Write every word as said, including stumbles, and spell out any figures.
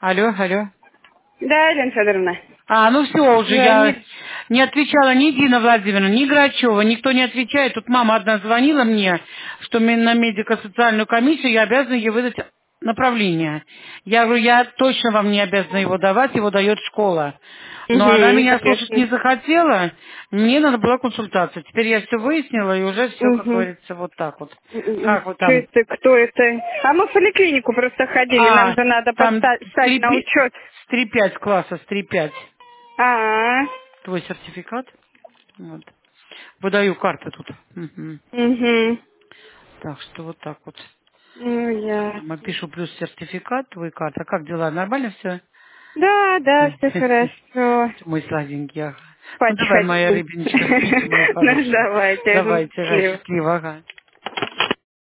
Алло, алло. Да, Елена Федоровна. А, ну все уже, я Звонит. не отвечала ни Дина Владимировна, ни Грачева, никто не отвечает. Тут мама одна звонила мне, что мне на медико-социальную комиссию я обязана ей выдать направление. Я говорю, я точно вам не обязана его давать, его дает школа. Но она Угу, меня слушать не конечно. захотела, мне надо была консультация. Теперь я все выяснила, и уже все, как Угу. говорится, вот так вот. Как вы Что там? это, кто это? А мы в поликлинику просто ходили, нам А, же надо там поста- с стать три на учет. пять класса, с три пять. А, Твой сертификат? Вот. Выдаю карты тут. Мгм. угу. Так что вот так вот. Ну, я. Я пишу плюс сертификат, твой карта. Как дела? Нормально все? Да, да, все хорошо. Мой сладенький. Ага. Ну Спать давай, моя хочу. рыбиночка, спите, моя Ну, хорошая. давайте, Давайте, ага, счастливо. счастливо, ага.